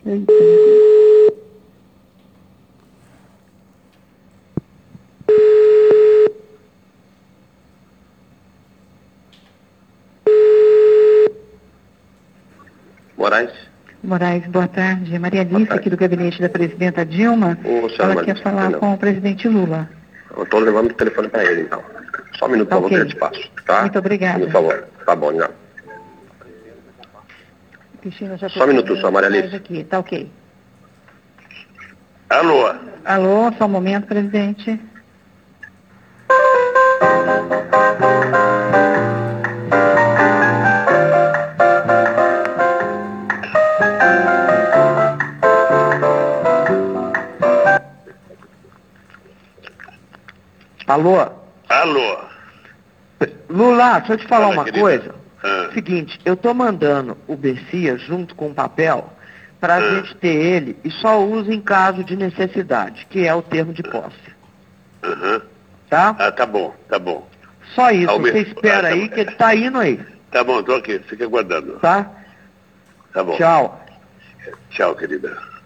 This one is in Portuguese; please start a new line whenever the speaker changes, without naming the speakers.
Eita, meu Deus.
Moraes?
Moraes, boa tarde. Maria
Boa
Alice,
tarde.
aqui do gabinete da presidenta Dilma.
Ô, senhora
Ela
Maria,
quer falar
não.
com o presidente Lula.
Eu estou levando o telefone para ele, então. Só um minuto, por favor, que eu te passo, tá?
Muito obrigada.
Por favor. Tá bom, não.
Cristina, já
Só um minuto, só, Maria Alice.
aqui. Tá ok.
Alô?
Alô, só um momento, presidente.
Alô?
Alô?
Lula, deixa eu te falar
Fala,
uma
querida.
coisa.
Ah.
Seguinte, eu tô mandando o Messias junto com o papel pra gente ter ele e só usa em caso de necessidade, que é o termo de posse.
Aham.
Tá?
Ah, tá bom, tá bom.
Só isso,
Ao
você
mesmo-
espera
tá
aí
bom.
que ele tá indo aí,
Tá bom, tô aqui, fica aguardando.
tá?
Tá bom.
Tchau.
Tchau, querida.